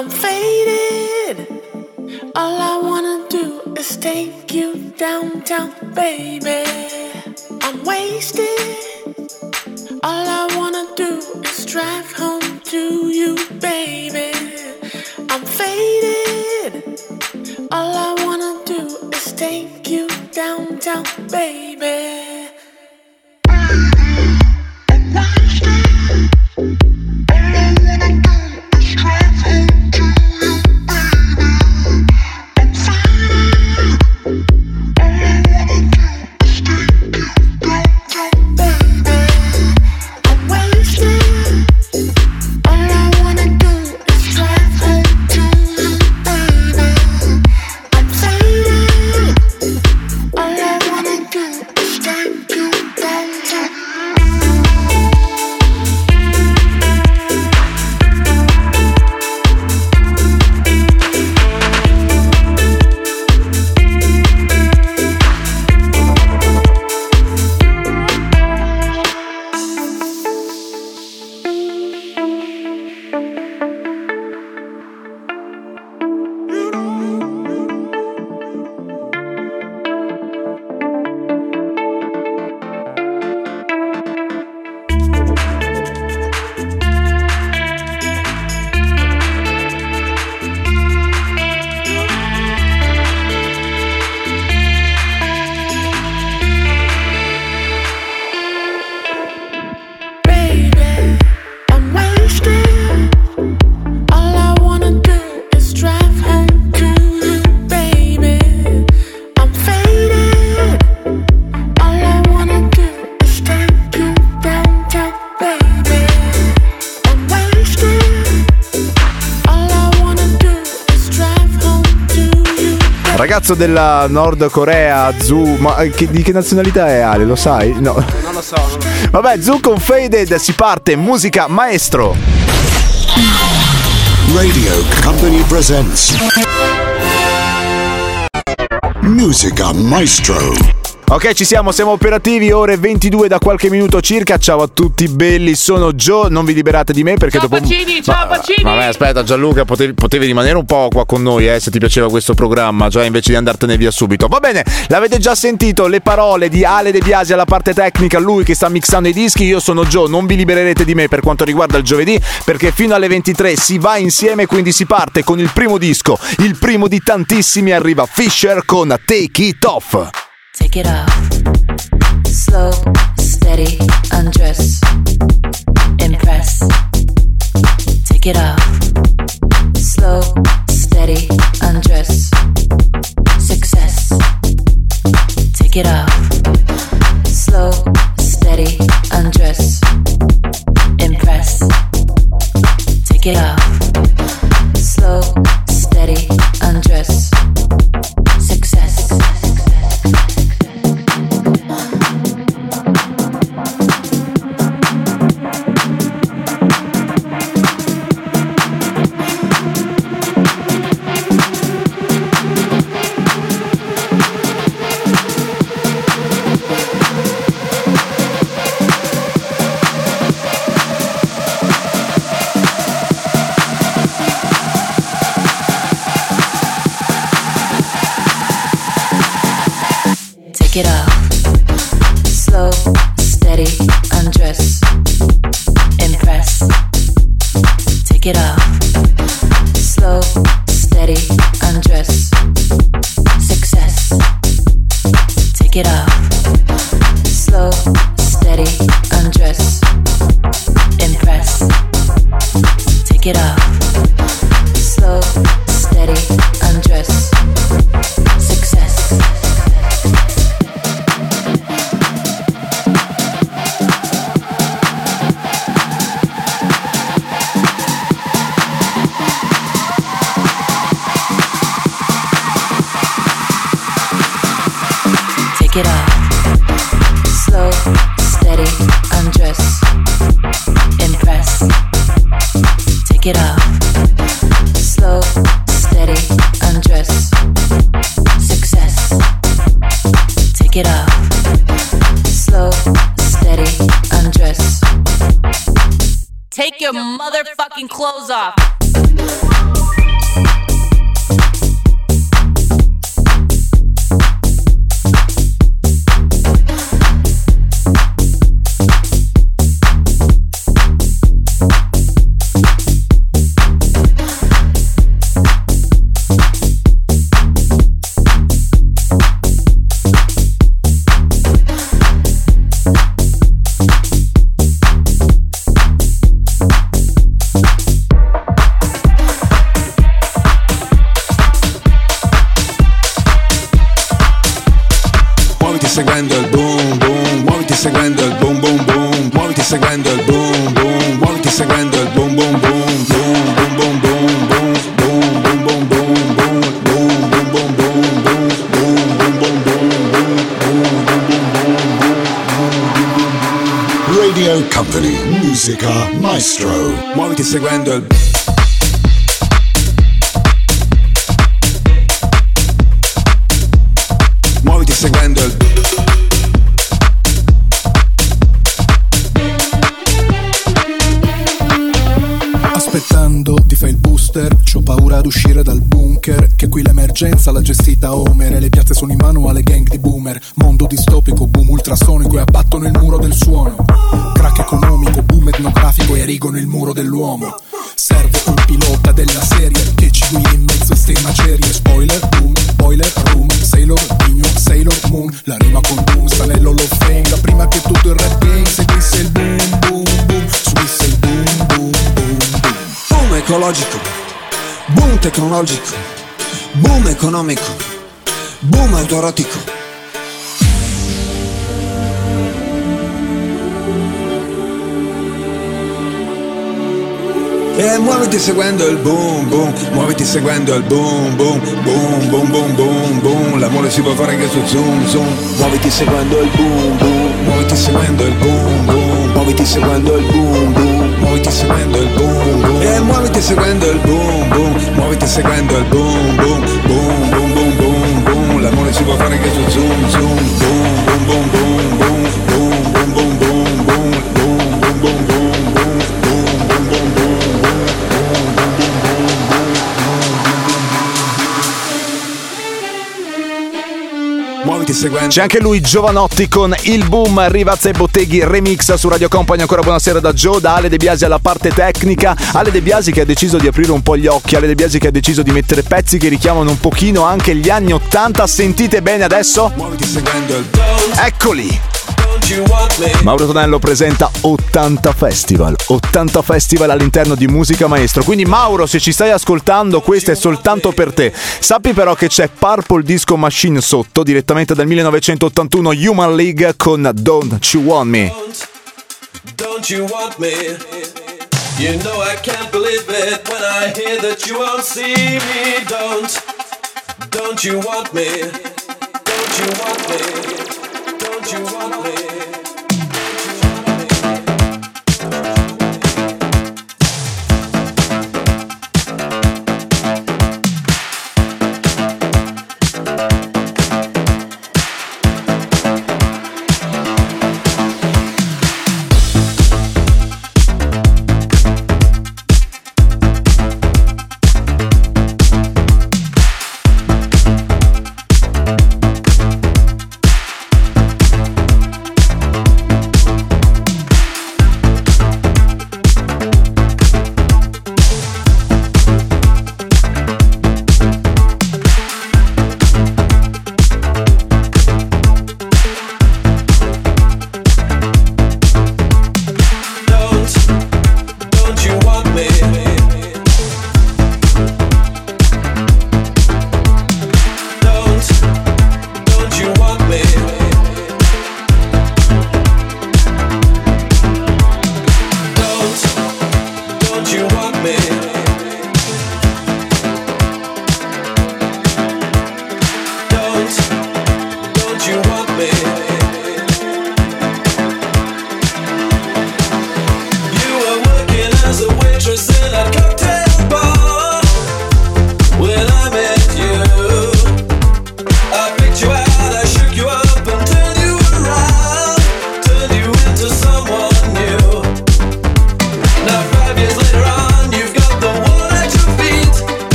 I'm faded. All I wanna do is take you downtown, baby. I'm wasted. All I wanna do is drive home to you, baby. I'm faded. All I wanna do is take you downtown, baby. Ragazzo della Nord Corea, Zu, ma di che nazionalità è Ale? Lo sai? No. Non lo so. Vabbè, Zu con Faded, si parte, musica maestro. Radio Company presents Musica Maestro. Ok, ci siamo operativi, ore 22 da qualche minuto circa. Ciao a tutti belli, sono Joe, non vi liberate di me perché ciao dopo... Pacini, ciao Pacini! Vabbè, aspetta Gianluca, potevi rimanere un po' qua con noi, se ti piaceva questo programma, cioè invece di andartene via subito. Va bene, l'avete già sentito, le parole di Ale De Biasi alla parte tecnica, lui che sta mixando i dischi. Io sono Joe, non vi libererete di me per quanto riguarda il giovedì, perché fino alle 23 si va insieme, quindi si parte con il primo disco, il primo di tantissimi, arriva Fisher con Take It Off. Take it off, slow, steady, undress, impress. Take it off, slow, steady, undress, success. Take it off, slow, steady, undress, impress. Take it off, slow, steady, undress, success. Take it off, slow, steady, undress, impress. Take it off, slow, steady, undress, success. Take it off, slow, steady, undress, impress. Take it off, slow, steady, undress, success. Take it off, slow, steady, undress, impress. Take it off, slow, steady, undress, success. Take it off, slow, steady, undress. Take your motherfucking clothes off. seguendo il boom boom, muoviti seguendo il boom boom boom, muoviti seguendo il boom boom, muoviti seguendo il boom boom boom, boom boom boom boom boom, boom boom boom boom boom, boom boom boom boom boom, boom boom boom boom. Radio Company, Musica Maestro. Muoviti seguendo il muoviti seguendo il aspettando ti fai il booster, c'ho paura ad uscire dal bunker, che qui l'emergenza l'ha gestita Homer e le piazze sono in mano alle gang di boomer. Mondo distopico, boom ultrasonico e abbattono il muro del suono. Crack economico, boom etnografico e erigono il muro dell'uomo. Serve un pilota della serie che ci guidi in mezzo a ste macerie. Spoiler, boom, boiler, room, Sailor, Digno, Sailor Moon. La rima con boom sta nell'Hall of Fame. Da prima che tutto il rap game seguisse il boom, boom, boom, subisse il boom, boom, boom, boom. boom ecologico, boom tecnologico, boom economico, boom autoerotico. E muoviti seguendo il boom boom, muoviti seguendo il boom boom, boom boom boom boom boom. L'amore si può fare anche su Zoom Zoom. Muoviti seguendo il boom boom, muoviti seguendo il boom boom, muoviti seguendo il boom boom, muoviti seguendo il boom boom. E muoviti seguendo il boom boom, muoviti seguendo il boom boom, boom boom boom boom boom. L'amore si può fare anche su Zoom Zoom. Boom boom boom boom boom, boom boom boom boom boom, boom boom boom boom boom. C'è anche lui, Giovanotti, con il boom. Rivazza e Botteghi remix su Radio Company. Ancora buonasera da Joe, da Ale De Biasi alla parte tecnica. Ale De Biasi che ha deciso di aprire un po' gli occhi, Ale De Biasi che ha deciso di mettere pezzi che richiamano un pochino anche gli anni 80. Sentite bene adesso? Eccoli! Mauro Tonello presenta 80 Festival. 80 Festival all'interno di Musica Maestro. Quindi Mauro, se ci stai ascoltando, questo è soltanto per te. Sappi però che c'è Purple Disco Machine sotto, direttamente dal 1981, Human League con Don't You Want Me. Don't you want me? You know I can't believe it when I hear that you won't see me. Don't you want me? Don't you want me? Don't you want me?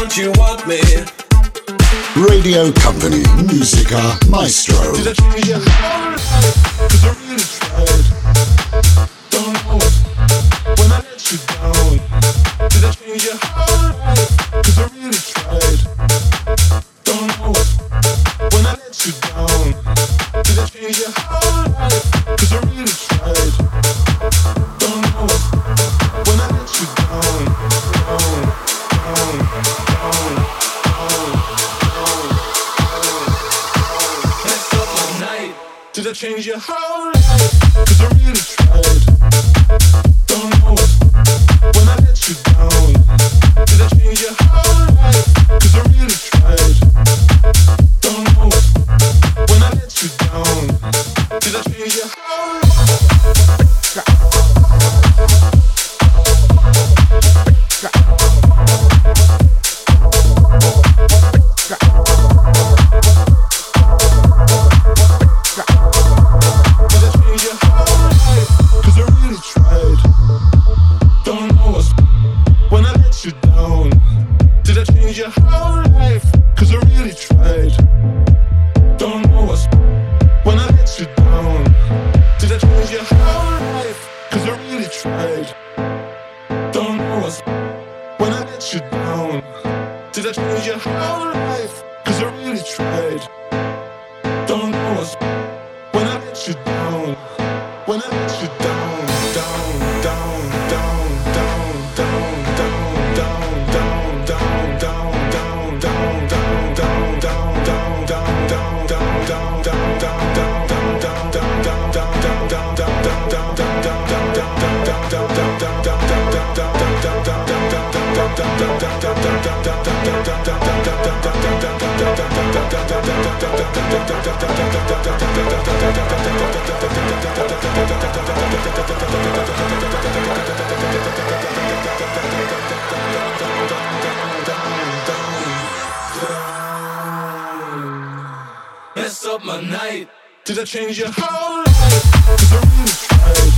Don't you want me? Radio Company, Musica Maestro. Did I change your whole life? 'Cause I really tried. Don't know when I let you down. Did I change your whole life? 'Cause I really tried. Don't know when I let you down. Did I change your whole life? 'Cause I really tried. Don't know when I let you down. Did I change your whole life? 'Cause I really tried. Don't know when I let you down. Did I change your whole life? 'Cause I really tried. Don't know when I let you down. Did I change your whole life? Up my night. Did I change your whole life? 'Cause I really tried.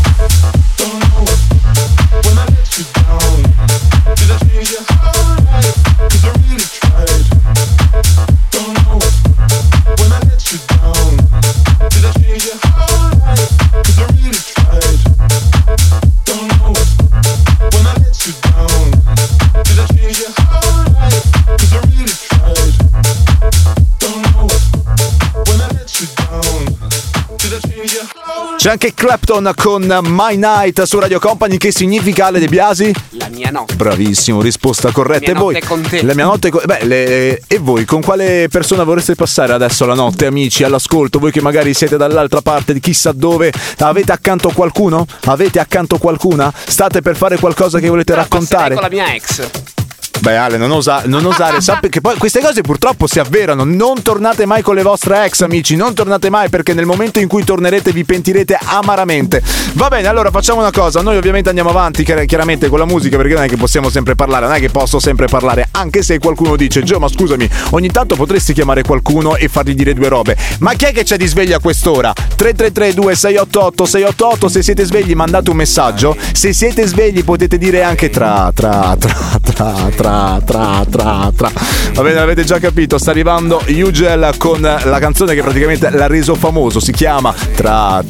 Don't know when I let you down. Did I change your whole life? 'Cause I really tried. Don't know when I let you down. Did I change your whole life? 'Cause I really tried. Don't know when I let you down. Did I change your whole life? 'Cause I really tried. Don't know when I let you down. Did I change your whole life? C'è anche Clapton con My Night su Radio Company, che significa, Ale De Biasi? La mia notte. Bravissimo, risposta corretta. La mia notte con te. La mia notte con... E voi con quale persona vorreste passare adesso la notte, amici, all'ascolto? Voi che magari siete dall'altra parte di chissà dove, avete accanto qualcuno? Avete accanto qualcuna? State per fare qualcosa che volete raccontare? Con la mia ex. Beh, Ale, non osare, sappi che poi queste cose purtroppo si avverano. Non tornate mai con le vostre ex, amici, non tornate mai, perché nel momento in cui tornerete vi pentirete amaramente. Va bene, allora facciamo una cosa, noi ovviamente andiamo avanti chiaramente con la musica, perché non è che possiamo sempre parlare, non è che posso sempre parlare, anche se qualcuno dice: Gio, ma scusami, ogni tanto potresti chiamare qualcuno e fargli dire due robe. Ma chi è che c'è di sveglia a quest'ora? 333-2688-688. Se siete svegli mandate un messaggio, se siete svegli potete dire anche tra. Va bene, l'avete già capito, sta arrivando Ugel con la canzone che praticamente l'ha reso famoso, si chiama Tra.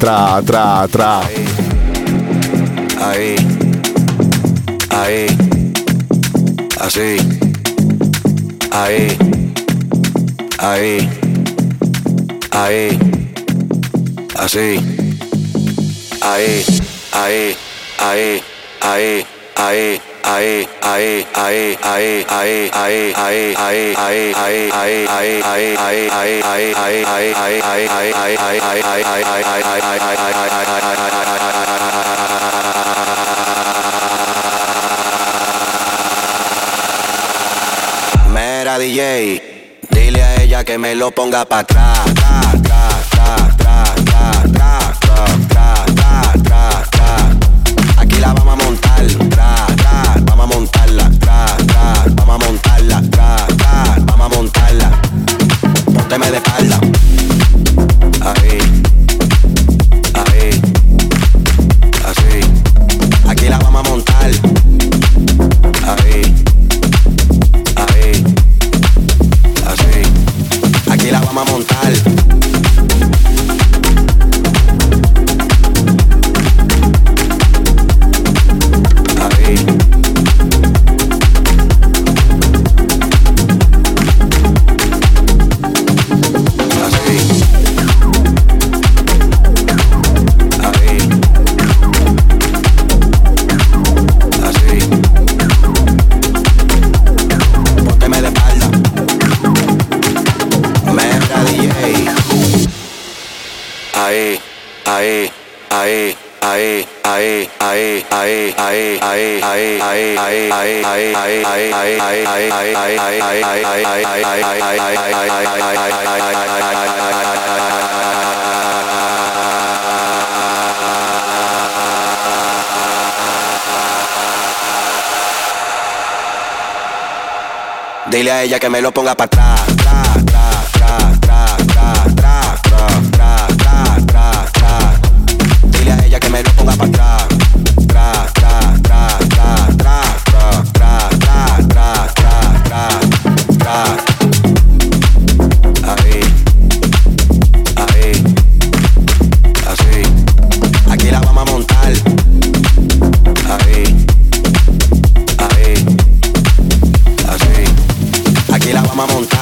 Ahí, así, ahí, así, Mira, DJ, dile a ella que me lo ponga pa' atrás. Aquí la vamos a montar, vamos a montarla, vamos a montarla, vamos a montarla. Pónteme de espalda. Ahí, así. Aquí la vamos a montar. Ahí. ahí, ahí, ahí, ahí, ahí, ahí, ahí, ahí, ahí, ahí, ahí, ahí, ahí, ahí, dile a ella que me lo ponga para atrás, tra, tra, tra, tra, tra, tra, tra, tra, tra, tra, tra. Dile a ella que me lo ponga para atrás, tra, tra, tra, tra, tra, tra, tra, tra, tra, tra, tra, tra. Ahí, ahí, así. Aquí la vamos a montar. Ahí, ahí, así. Aquí la vamos a montar.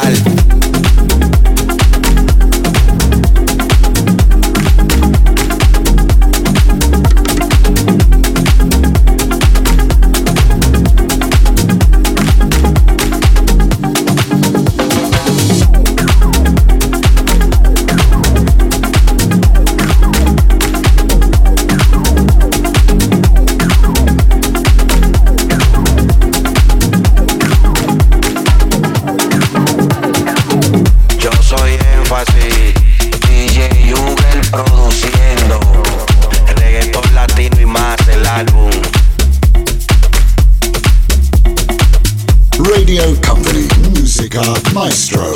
Radio Company, Musica Maestro.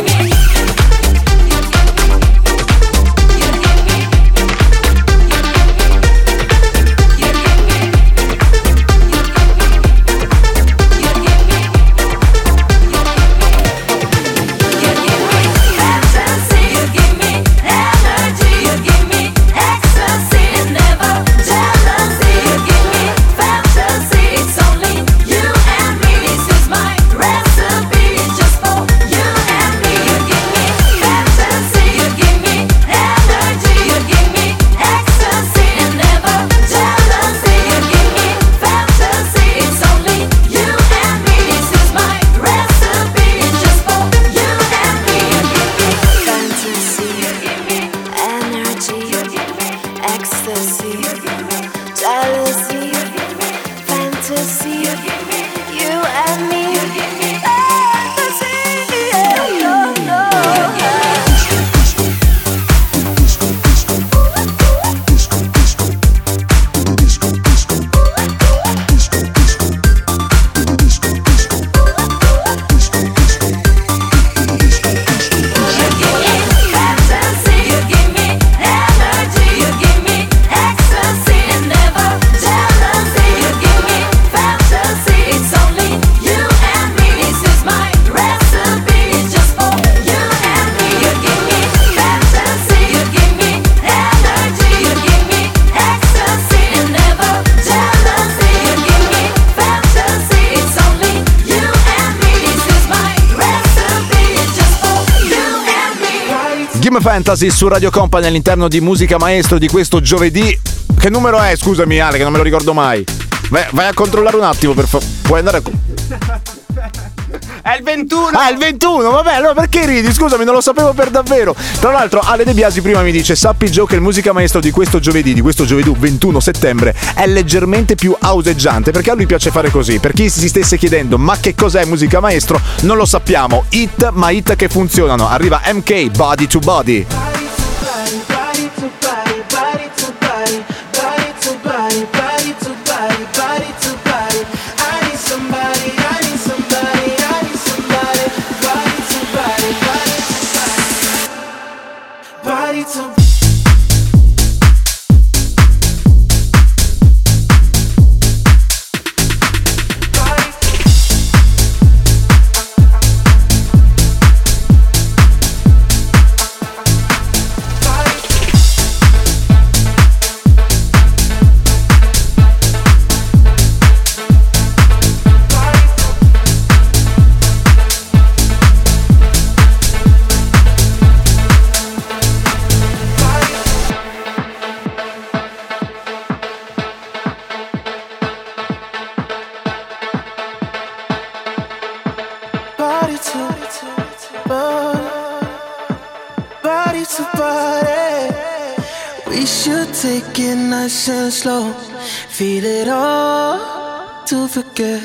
Fantasy su Radio Company all'interno di Musica Maestro di questo giovedì. Che numero è? Scusami Ale, che non me lo ricordo mai. Vai a controllare un attimo, per favore. Puoi andare a... È il 21! Ah, il 21, vabbè, allora perché ridi? Scusami, non lo sapevo per davvero. Tra l'altro Ale De Biasi prima mi dice: sappi Joe che il Musica Maestro di questo giovedì 21 settembre è leggermente più houseggiante, perché a lui piace fare così. Per chi si stesse chiedendo ma che cos'è Musica Maestro, non lo sappiamo. Hit, ma hit che funzionano. Arriva MK, Body to Body. take it nice and slow. Feel it all to forget.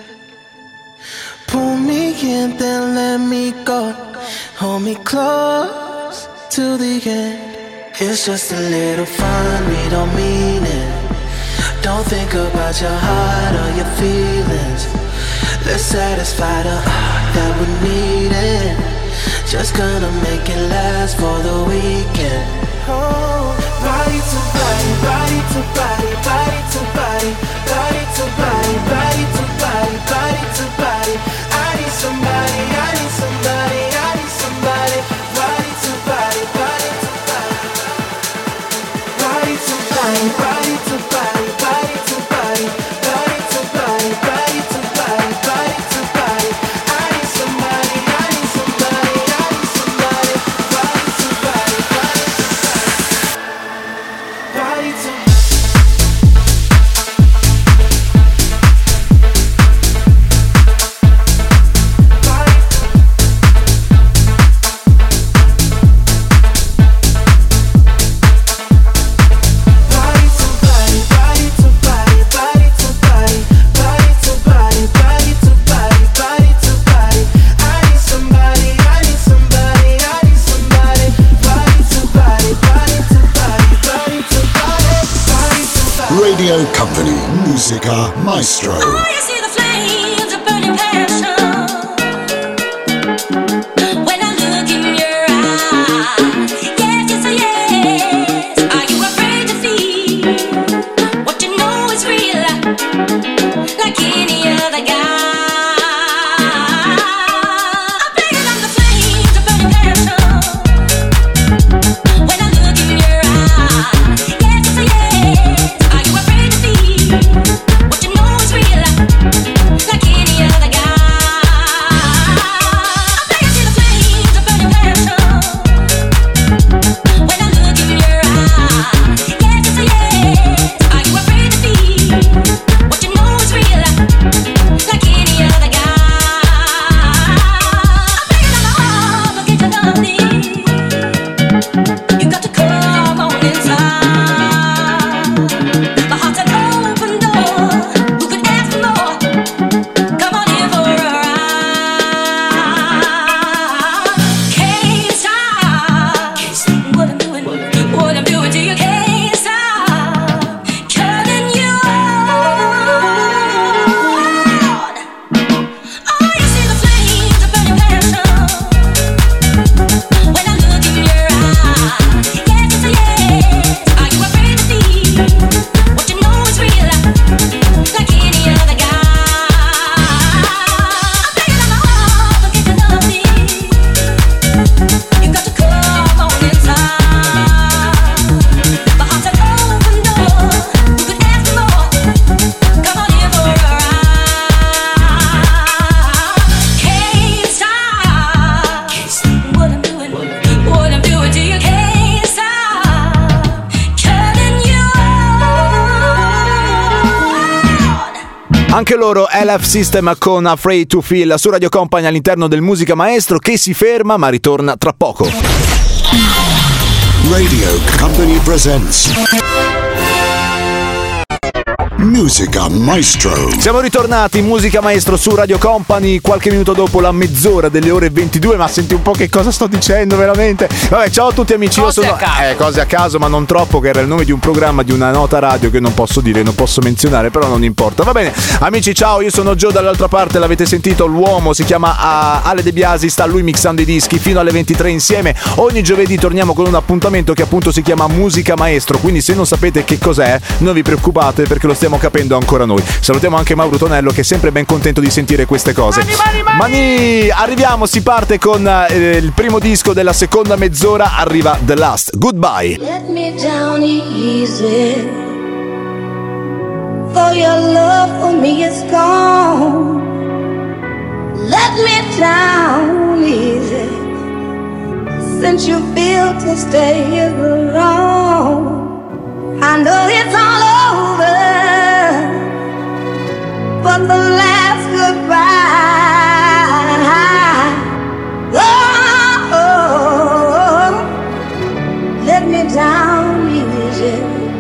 Pull me in, then let me go. Hold me close to the end. It's just a little fun, we don't mean it. Don't think about your heart or your feelings. Let's satisfy the heart that we needed. Just gonna make it last for the weekend. Oh, body to body, body to body, body to body, body to body, body to body, body to body. I need somebody, I need somebody, I need somebody. Body to body, body to body, body to body, body to body, body to body, body to body, body to body, body to body. I need somebody, I need somebody, I need somebody. Body to body, body to body, body to body. Radio Company, Musica Maestro. Oh, you see the flames of burning passion when I look in your eyes. Yes, yes, yes. Are you afraid to feel what you know is real, like any other guy? I'm bigger than the flames of burning passion when I look in your eyes. Yes, yes, yes. Are you afraid to feel what you know is real, like any other guy? I think I see the flames of burning passion when I look in your eyes. Yes, yes, yes. Are you afraid to feel what you know is real, like any other guy? I'm bigger than the obligation of me. You got to come on inside. My heart's an open door. Who could ask for more? Come on in for a ride. Can't stop what I'm doing to you. Can't stop turning you on. Oh, you see the flames of burning passion when I look in your eyes. Yes, yes, yes. Are you afraid to feel what you know is real, like any other guy? I'm bigger than the obligation of me. You got to come on inside. My heart's an open door. Who could ask for more? Come on in for a ride. Can't stop what I'm doing to you. Can't stop turning you on. Anche loro, LF System con Afraid to Feel su Radio Company all'interno del Musica Maestro, che si ferma ma ritorna tra poco. Radio Company presents Musica Maestro. Siamo ritornati in Musica Maestro su Radio Company qualche minuto dopo la mezz'ora delle ore 22. Ma senti un po' che cosa sto dicendo veramente. Vabbè, ciao a tutti amici. Cose Io sono a caso. cose a caso, ma non troppo, che era il nome di un programma, di una nota radio che non posso dire, non posso menzionare, però non importa. Va bene amici, ciao, io sono Joe dall'altra parte, l'avete sentito, l'uomo si chiama Ale De Biasi, sta lui mixando i dischi fino alle 23 insieme. Ogni giovedì torniamo con un appuntamento che appunto si chiama Musica Maestro, quindi se non sapete che cos'è non vi preoccupate, perché lo stiamo capendo ancora noi. Salutiamo anche Mauro Tonello, che è sempre ben contento di sentire queste cose. Mani! Arriviamo, si parte con il primo disco della seconda mezz'ora, arriva The Last Goodbye. Let me down easy, for your love for me is gone. Let me down easy, since you feel to stay here alone. I know it's all over, but the last goodbye. Oh, let me down easy.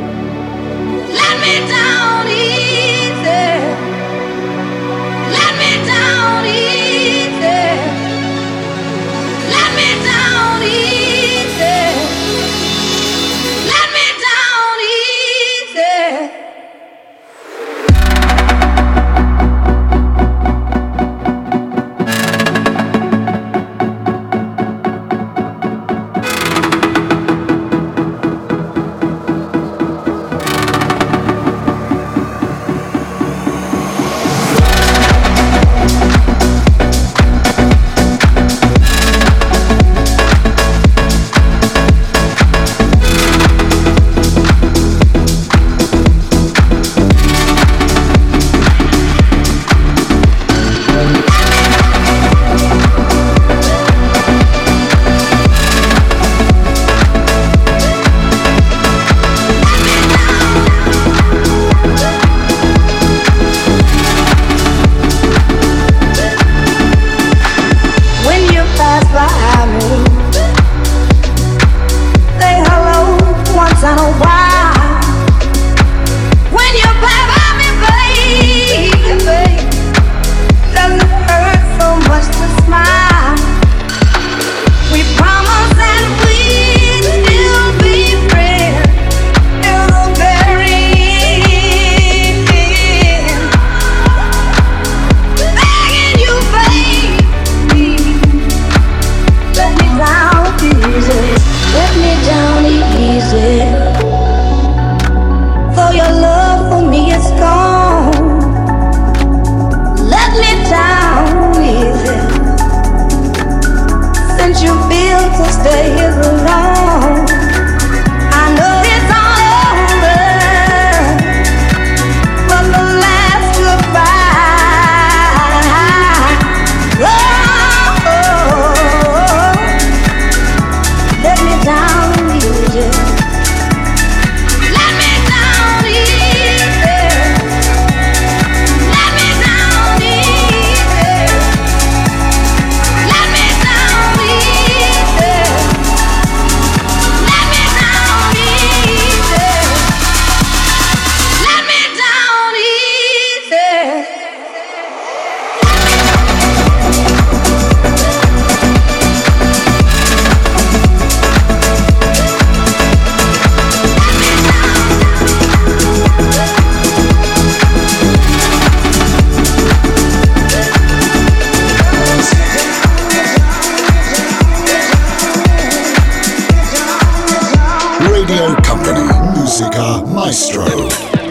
Radio Company, Musica Maestro.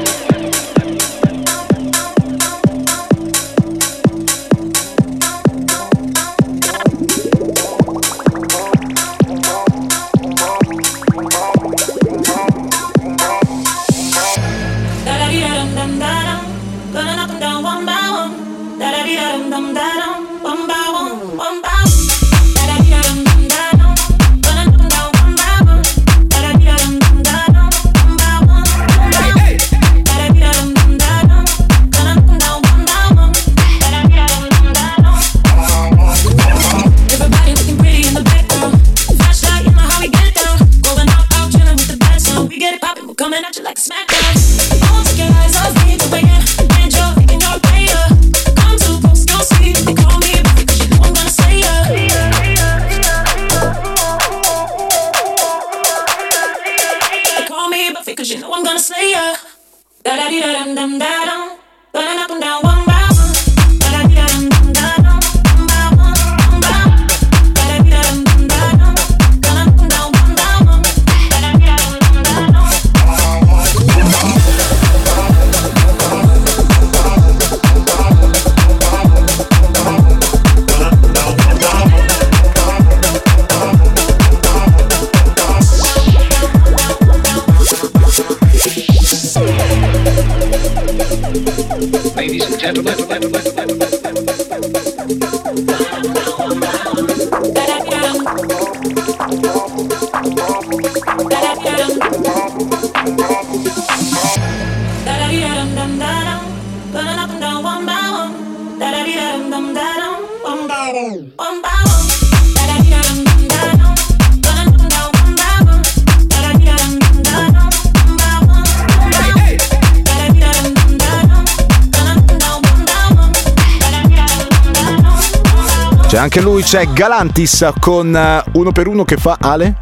Anche lui, c'è Galantis con Uno per Uno che fa Ale?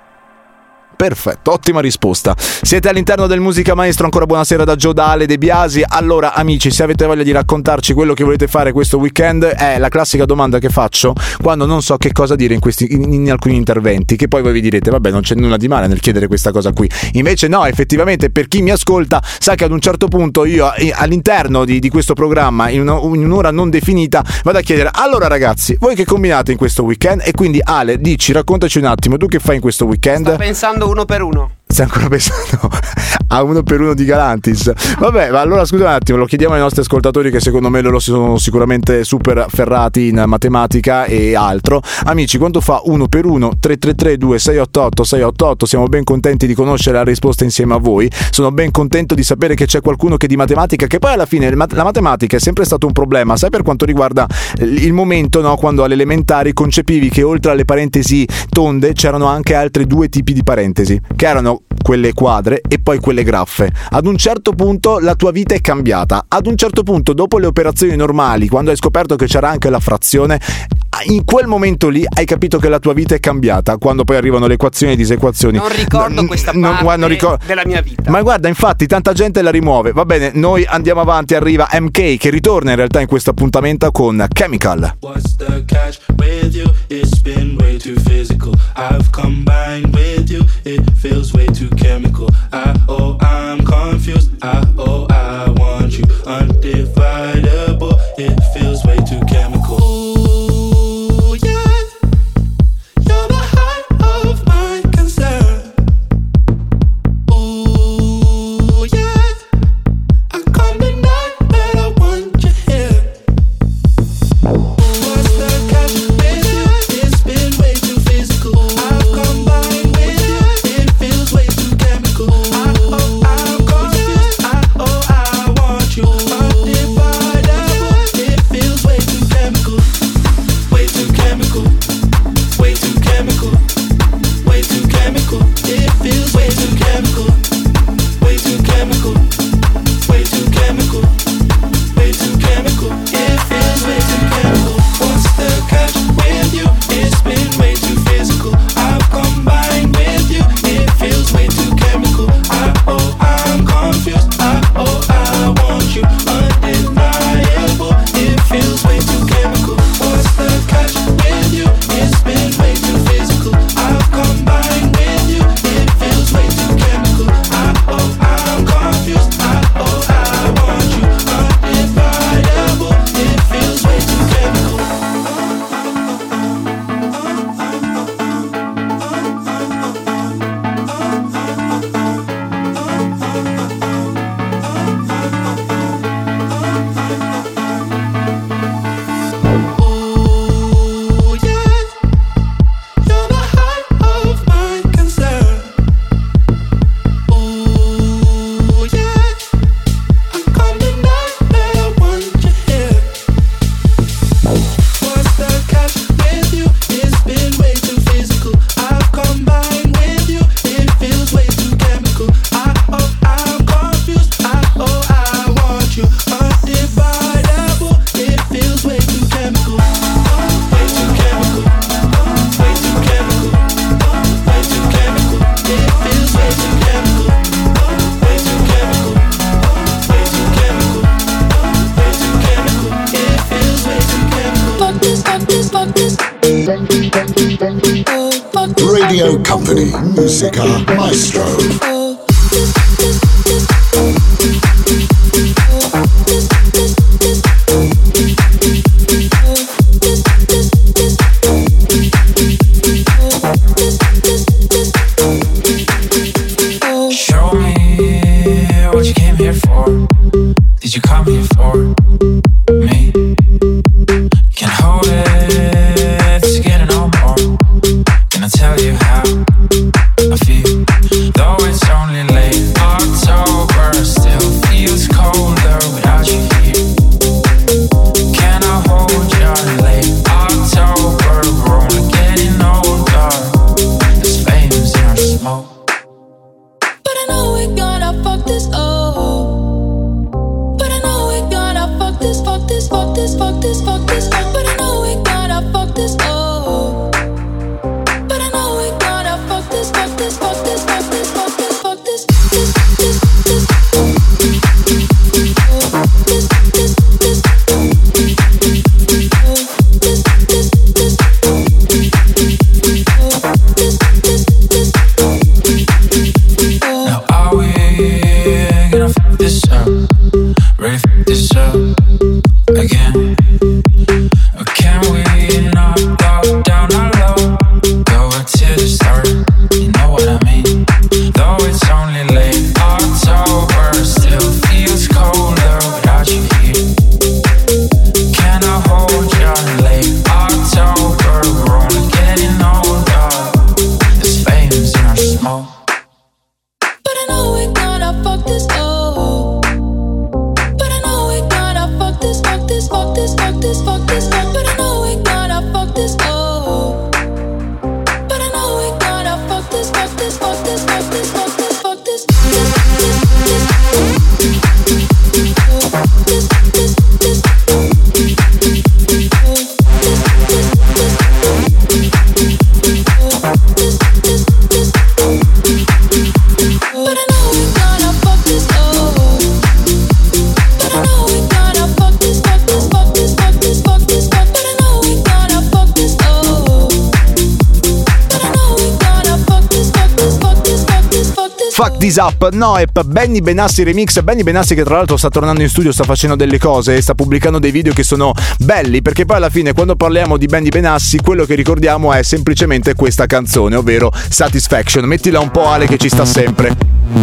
Perfetto, ottima risposta. Siete all'interno del Musica Maestro, ancora buonasera da Gio, da Ale De Biasi. Allora amici, se avete voglia di raccontarci quello che volete fare questo weekend, è la classica domanda che faccio quando non so che cosa dire in alcuni interventi, che poi voi vi direte vabbè, non c'è nulla di male nel chiedere questa cosa qui. Invece no, effettivamente per chi mi ascolta sa che ad un certo punto io all'interno di questo programma in un'ora non definita vado a chiedere: allora ragazzi, voi che combinate in questo weekend? E quindi Ale, raccontaci un attimo, tu che fai in questo weekend? Sto pensando uno per uno. Stai ancora pensando a Uno per Uno di Galantis? Vabbè, ma allora scusa un attimo, lo chiediamo ai nostri ascoltatori che secondo me loro sono sicuramente super ferrati in matematica e altro. Amici, quanto fa 1 per 1? 333-2688-688. Siamo ben contenti di conoscere la risposta insieme a voi. Sono ben contento di sapere che c'è qualcuno che di matematica, che poi alla fine la matematica è sempre stato un problema, sai, per quanto riguarda il momento, no, quando alle elementari concepivi che oltre alle parentesi tonde c'erano anche altri due tipi di parentesi, che erano quelle quadre e poi quelle graffe. Ad un certo punto la tua vita è cambiata. Ad un certo punto, dopo le operazioni normali, quando hai scoperto che c'era anche la frazione, in quel momento lì hai capito che la tua vita è cambiata. Quando poi arrivano le equazioni e disequazioni, non ricordo questa parte della mia vita. Ma guarda, infatti tanta gente la rimuove. Va bene, noi andiamo avanti. Arriva MK che ritorna in realtà in questo appuntamento con Chemical. What's the catch with you? It's been way too physical. I've combined with you. It feels way too chemical. I'm confused. I want you undividable. It feels way too chemical. Ooh, yeah. You're the height of my concern. Ooh, yeah. I come tonight, but I want you here. What's the catch with you? It's been way too physical. I've combined with you. It feels way too chemical. Radio Company, Musica Maestro. Show me what you came here for. Did you come here for me? Can't hold it to get it no more. Gonna tell you how I feel. Though it's only late October, still feels colder without you here. Can I hold you late October? We're only getting older. There's flames in our smoke. But I know we're gonna fuck this up. But I know we're gonna fuck this, fuck this, fuck this, fuck this, fuck this up. But I know we're gonna fuck this up. But I know we're gonna fuck this, fuck this, fuck this, fuck this, fuck this, fuck this. Now are we gonna fuck this up? Ready to fuck this up again? Or can we not go down our low? Go back to the start, you know what I mean. Though it's only late October, still feels colder without you here. Can I hold you late October? We're only getting older. There's flames in our smoke. But I know we're gonna fuck this up. But I know we're gonna fuck this, fuck this, fuck this, fuck this, fuck this up. But I know we're gonna fuck this up. But I know we're gonna fuck this, fuck this, fuck this, fuck this, fuck this, fuck this. But I know we're gonna fuck this up. But I know we're gonna fuck this, fuck this, fuck this, fuck this, fuck this up. But I know we're gonna fuck this up. But I know we're gonna fuck this, fuck this, fuck this, fuck this, fuck this. Fuck This Up, Noep, Benny Benassi remix. Benny Benassi che tra l'altro sta tornando in studio, sta facendo delle cose, sta pubblicando dei video che sono belli, perché poi alla fine quando parliamo di Benny Benassi quello che ricordiamo è semplicemente questa canzone, ovvero Satisfaction. Mettila un po', Ale, che ci sta sempre.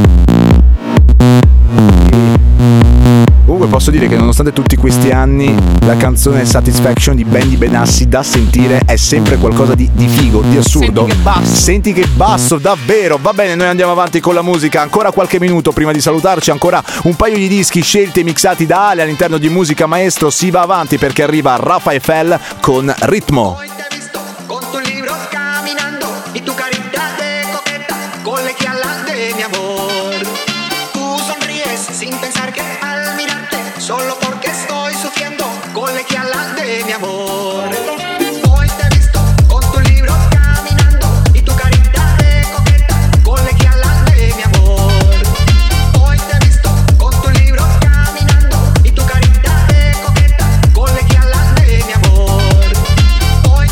Comunque posso dire che nonostante tutti questi anni la canzone Satisfaction di Benny Benassi da sentire è sempre qualcosa di figo, di assurdo. Senti che basso, davvero. Va bene, noi andiamo avanti con la musica. Ancora qualche minuto prima di salutarci, ancora un paio di dischi scelti e mixati da Ale all'interno di Musica Maestro. Si va avanti perché arriva Rafa Eiffel con Ritmo. Con tus libros caminando y tu carita de coqueta, colegiala de mi amor. Tú sonríes sin pensar que al mirarte, solo porque estoy sufriendo, colegiala de mi amor. Hoy te he visto con tus libros caminando y tu carita de coqueta, colegiala de mi amor. Hoy te he visto con tus libros caminando y tu carita de coqueta, colegiala de mi amor. Hoy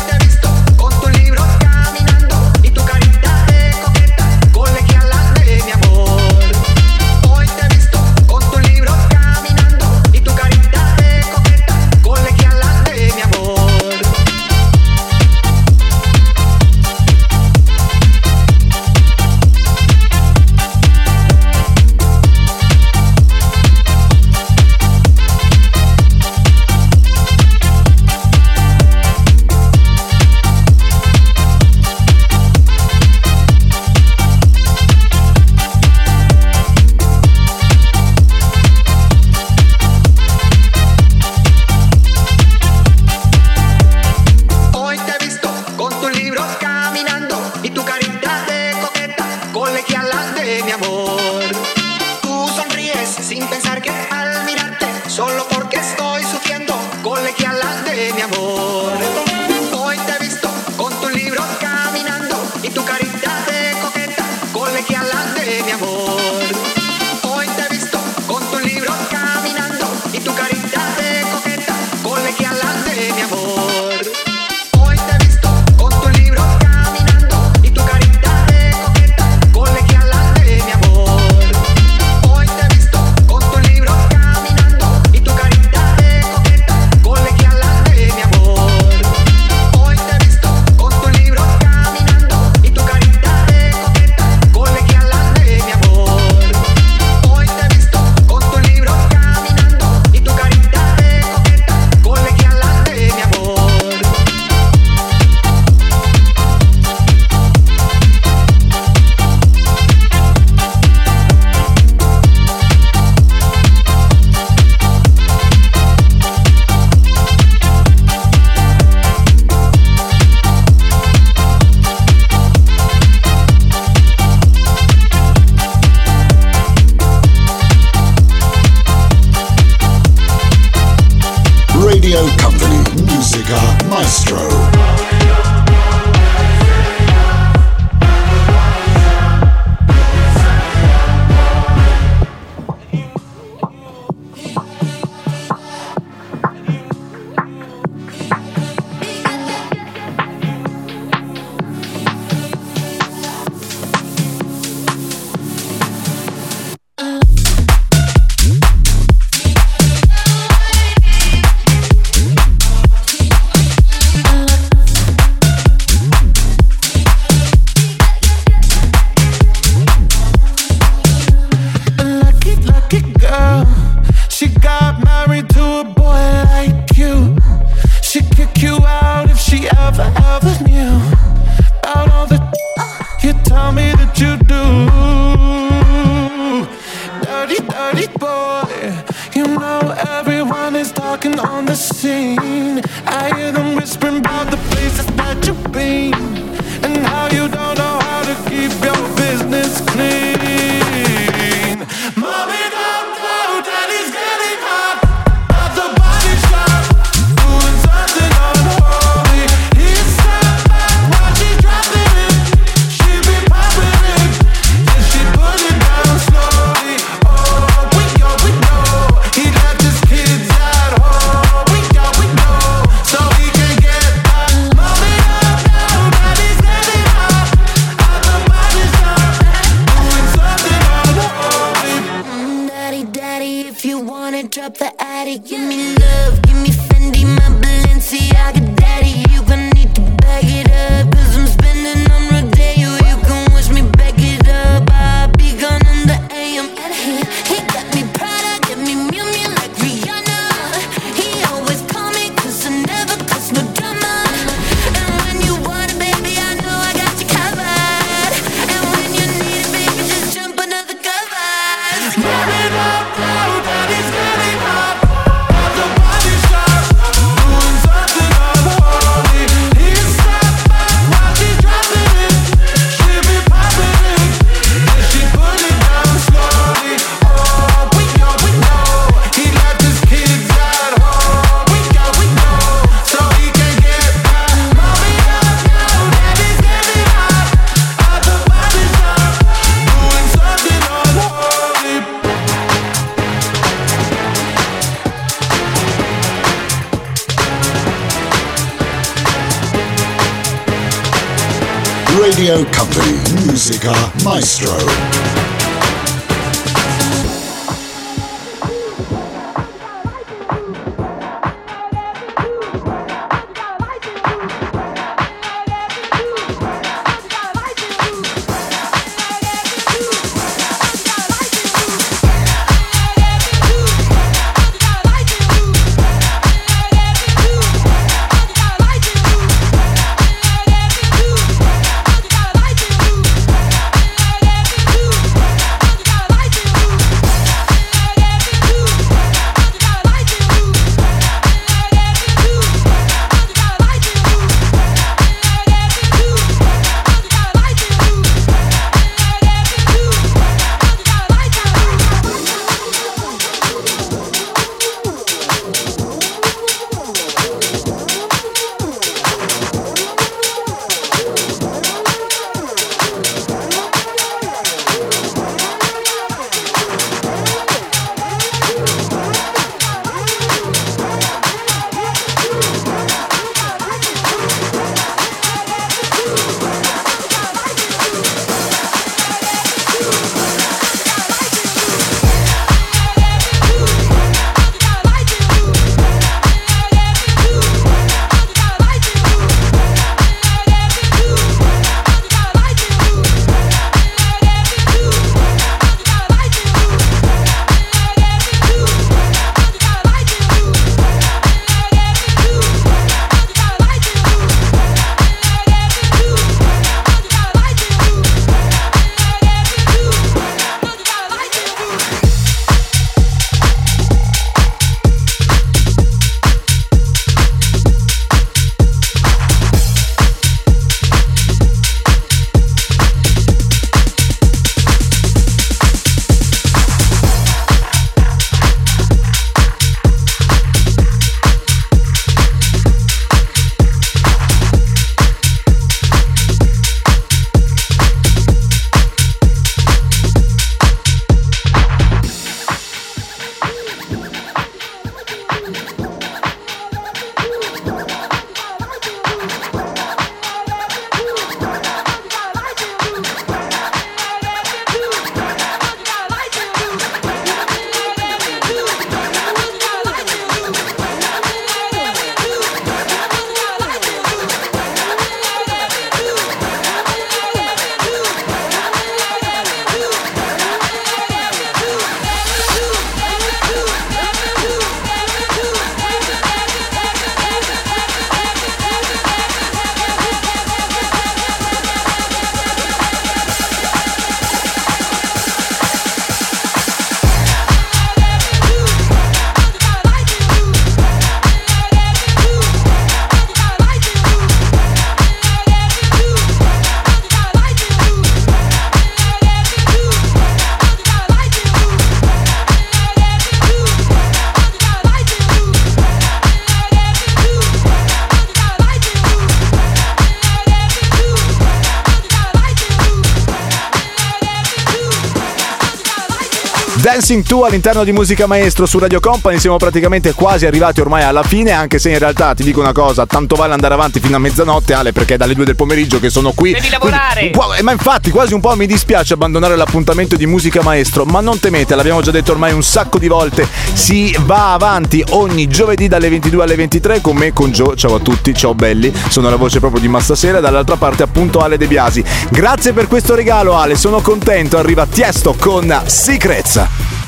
loving you. About all the you tell me that you do. Dirty, dirty boy. You know everyone is talking on the scene. I hear them whispering about the places that you've been, and how you don't know how to keep your business clean. Mommy, don't go, daddy's getting hot. At the body shop, doing something unholy. He's sat back while she's dropping it. She be popping it, and she put it down slowly. Oh, we know he left his kids at home. We know, so he can get back. Mommy, don't go, daddy's getting hot. At the body shop, doing something unholy. Daddy, daddy, if you wanna drop the attic, give me love, give me Fendi, my Balenciaga. Daddy, you gon' need to bag it up, 'cause I'm spending on Rodeo. You can wish me back it up, I'll be gone in the AM. And he got me Prada, get me Miu Miu like Rihanna. He always call me 'cause I never cause no drama. And when you want it, baby, I know I got you covered. And when you need it, baby, just jump under the covers. Mommy, don't go, daddy's getting hot. At the body shop, doing something unholy. He's sat back while she's dropping it. She be popping it, and she put it down slowly. Oh, we know he left his kids at home. We know, so he can get back. Mommy, don't go, daddy's getting hot. At the body shop, doing something unholy. Radio Company, Musica Maestro. Dancing 2 all'interno di Musica Maestro su Radio Company. Siamo praticamente quasi arrivati ormai alla fine, anche se in realtà ti dico una cosa, tanto vale andare avanti fino a mezzanotte, Ale, perché è dalle 2 del pomeriggio che sono qui. Devi lavorare. Ma infatti quasi un po' mi dispiace abbandonare l'appuntamento di Musica Maestro, ma non temete, l'abbiamo già detto ormai un sacco di volte, si va avanti ogni giovedì dalle 22 alle 23 con me, con Gio. Ciao a tutti, ciao belli, sono la voce proprio di Massasera e dall'altra parte appunto Ale De Biasi. Grazie per questo regalo, Ale, sono contento. Arriva Tiesto con Secrets.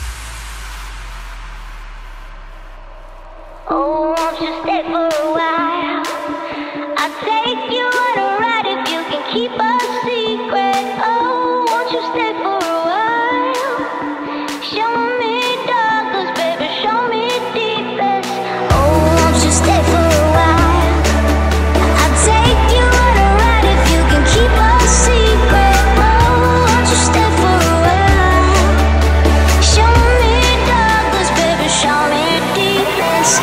Oh, won't you stay for a while? I'll take you on a ride if you can keep a secret. Oh, won't you stay for a while? Show me darkness, baby, show me deepest. Oh, won't you stay for a while? I'll take you on a ride if you can keep a secret. Oh, won't you stay for a while? Show me darkness, baby, show me deepest.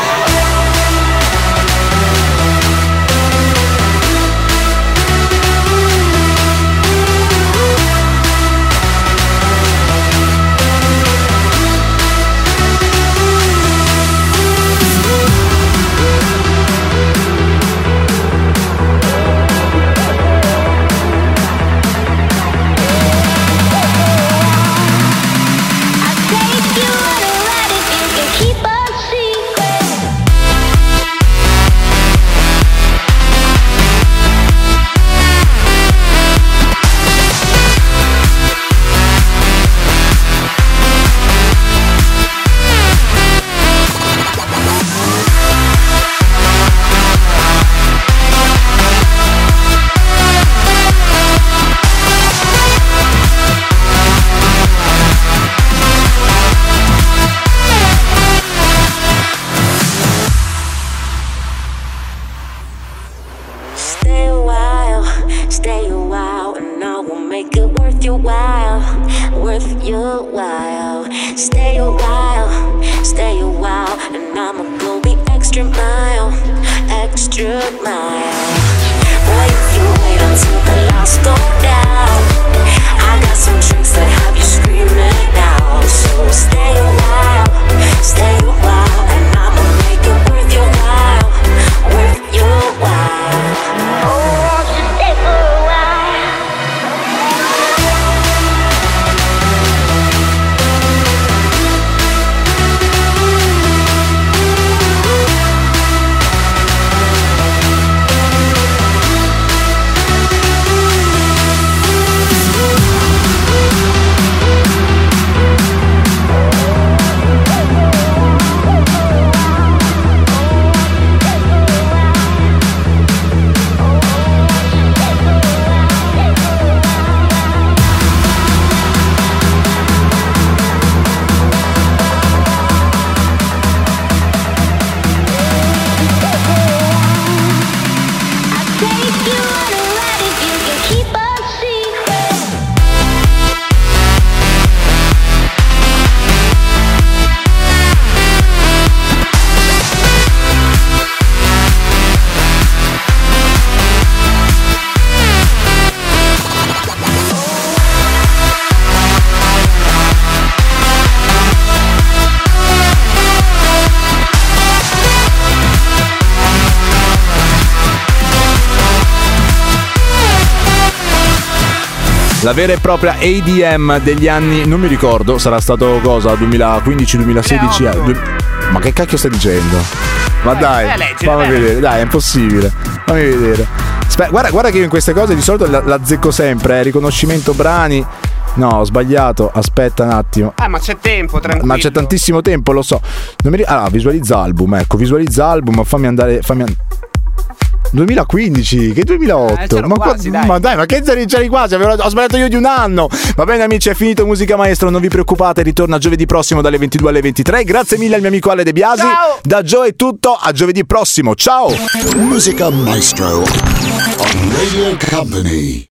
Stay a while, and I will make it worth your while, worth your while. Stay a while, and I'ma go the extra mile, extra mile. Boy, if you wait until the lights go down, I got some tricks that have you screaming out. So stay a while, and I'ma make it worth your while, worth your while. Oh, just stay for a while. La vera e propria ADM degli anni, non mi ricordo, sarà stato cosa, 2015, 2016? Ma che cacchio stai dicendo? Ma dai, fammi vedere, dai, è impossibile. Fammi vedere. Guarda che io in queste cose di solito la zecco sempre, riconoscimento brani. No, ho sbagliato, aspetta un attimo. Ma c'è tempo, tranquillo. Ma c'è tantissimo tempo, lo so. Allora, visualizza album, ecco, visualizza album, fammi andare 2015, che 2008? Ma dai, ma che c'eri quasi? Ho sbagliato io di un anno. Va bene amici, è finito Musica Maestro, non vi preoccupate, ritorna giovedì prossimo dalle 22 alle 23. Grazie mille al mio amico Ale De Biasi. Ciao. Da Gio è tutto, a giovedì prossimo. Ciao. Musica Maestro on Radio Company.